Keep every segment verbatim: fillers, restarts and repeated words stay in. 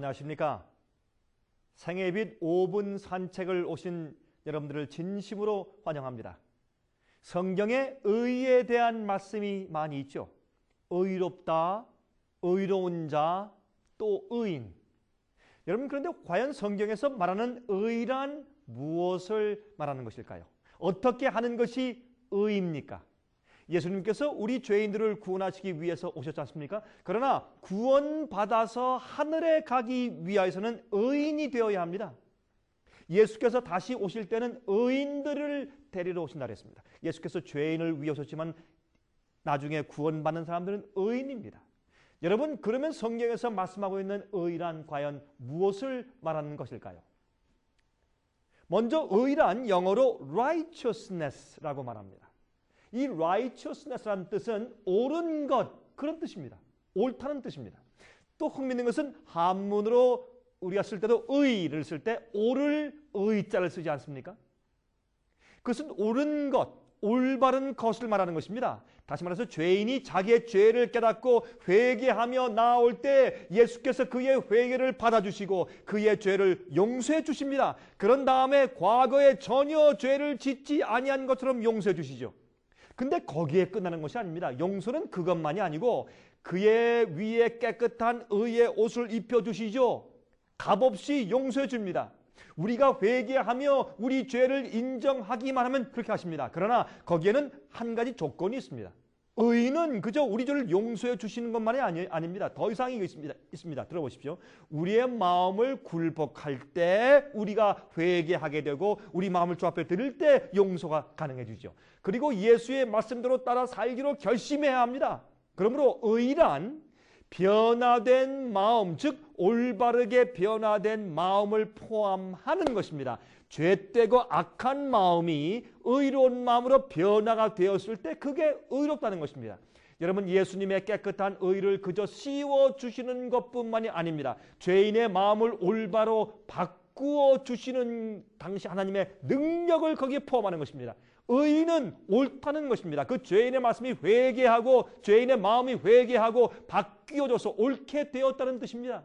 안녕하십니까? 생애빛 오 분 산책을 오신 여러분들을 진심으로 환영합니다. 성경에 의에 대한 말씀이 많이 있죠. 의롭다, 의로운 자, 또 의인. 여러분, 그런데 과연 성경에서 말하는 의란 무엇을 말하는 것일까요? 어떻게 하는 것이 의입니까? 예수님께서 우리 죄인들을 구원하시기 위해서 오셨지 않습니까? 그러나 구원받아서 하늘에 가기 위하여서는 의인이 되어야 합니다. 예수께서 다시 오실 때는 의인들을 데리러 오신다 그랬습니다. 예수께서 죄인을 위해 오셨지만 나중에 구원받는 사람들은 의인입니다. 여러분, 그러면 성경에서 말씀하고 있는 의란 과연 무엇을 말하는 것일까요? 먼저 의란 영어로 righteousness라고 말합니다. 이 righteousness라는 뜻은 옳은 것, 그런 뜻입니다. 옳다는 뜻입니다. 또 흥미있는 것은 한문으로 우리가 쓸 때도 의를 쓸 때 옳을 의자를 쓰지 않습니까? 그것은 옳은 것, 올바른 것을 말하는 것입니다. 다시 말해서 죄인이 자기의 죄를 깨닫고 회개하며 나아올 때 예수께서 그의 회개를 받아주시고 그의 죄를 용서해 주십니다. 그런 다음에 과거에 전혀 죄를 짓지 아니한 것처럼 용서해 주시죠. 근데 거기에 끝나는 것이 아닙니다. 용서는 그것만이 아니고 그의 위에 깨끗한 의의 옷을 입혀주시죠. 값없이 용서해 줍니다. 우리가 회개하며 우리 죄를 인정하기만 하면 그렇게 하십니다. 그러나 거기에는 한 가지 조건이 있습니다. 의인은 그저 우리 죄를 용서해 주시는 것만이 아니, 아닙니다. 더 이상이 있습니다. 있습니다. 들어보십시오. 우리의 마음을 굴복할 때 우리가 회개하게 되고 우리 마음을 주 앞에 드릴 때 용서가 가능해지죠. 그리고 예수의 말씀대로 따라 살기로 결심해야 합니다. 그러므로 의란 변화된 마음, 즉 올바르게 변화된 마음을 포함하는 것입니다. 죄되고 악한 마음이 의로운 마음으로 변화가 되었을 때 그게 의롭다는 것입니다. 여러분, 예수님의 깨끗한 의를 그저 씌워주시는 것뿐만이 아닙니다. 죄인의 마음을 올바로 바꾸어 주시는 당시 하나님의 능력을 거기에 포함하는 것입니다. 의인은 옳다는 것입니다. 그 죄인의 말씀이 회개하고 죄인의 마음이 회개하고 바뀌어져서 옳게 되었다는 뜻입니다.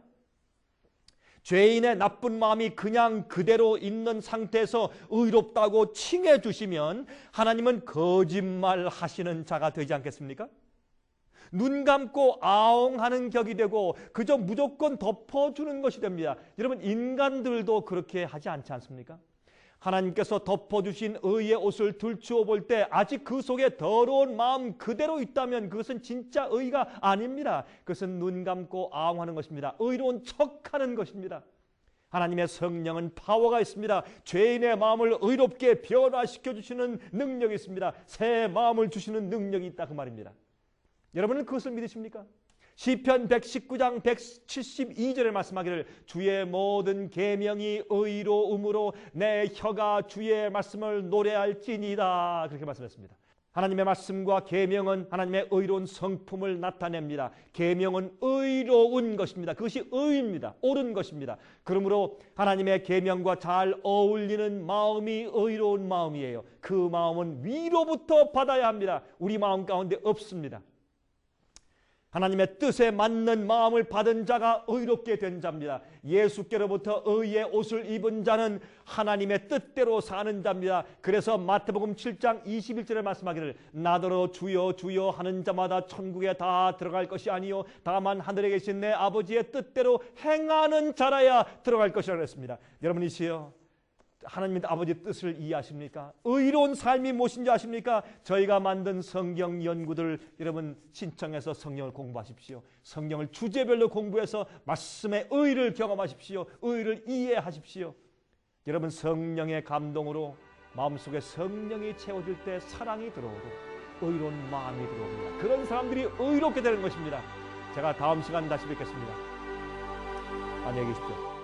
죄인의 나쁜 마음이 그냥 그대로 있는 상태에서 의롭다고 칭해 주시면 하나님은 거짓말 하시는 자가 되지 않겠습니까? 눈 감고 아웅하는 격이 되고 그저 무조건 덮어주는 것이 됩니다. 여러분, 인간들도 그렇게 하지 않지 않습니까? 하나님께서 덮어주신 의의 옷을 들추어 볼 때 아직 그 속에 더러운 마음 그대로 있다면 그것은 진짜 의가 아닙니다. 그것은 눈 감고 아웅하는 것입니다. 의로운 척하는 것입니다. 하나님의 성령은 파워가 있습니다. 죄인의 마음을 의롭게 변화시켜 주시는 능력이 있습니다. 새 마음을 주시는 능력이 있다, 그 말입니다. 여러분은 그것을 믿으십니까? 시편 백십구 장 백칠십이 절에 말씀하기를 주의 모든 계명이 의로움으로 내 혀가 주의 말씀을 노래할지니이다, 그렇게 말씀했습니다. 하나님의 말씀과 계명은 하나님의 의로운 성품을 나타냅니다. 계명은 의로운 것입니다. 그것이 의입니다. 옳은 것입니다. 그러므로 하나님의 계명과 잘 어울리는 마음이 의로운 마음이에요. 그 마음은 위로부터 받아야 합니다. 우리 마음 가운데 없습니다. 하나님의 뜻에 맞는 마음을 받은 자가 의롭게 된 자입니다. 예수께로부터 의의 옷을 입은 자는 하나님의 뜻대로 사는 자입니다. 그래서 마태복음 칠 장 이십일 절에 말씀하기를 나더러 주여 주여 하는 자마다 천국에 다 들어갈 것이 아니요 다만 하늘에 계신 내 아버지의 뜻대로 행하는 자라야 들어갈 것이라고 했습니다. 여러분이시여, 하나님의 아버지 뜻을 이해하십니까? 의로운 삶이 무엇인지 아십니까? 저희가 만든 성경 연구들 여러분 신청해서 성경을 공부하십시오. 성경을 주제별로 공부해서 말씀의 의를 경험하십시오. 의를 이해하십시오. 여러분, 성령의 감동으로 마음속에 성령이 채워질 때 사랑이 들어오고 의로운 마음이 들어옵니다. 그런 사람들이 의롭게 되는 것입니다. 제가 다음 시간 다시 뵙겠습니다. 안녕히 계십시오.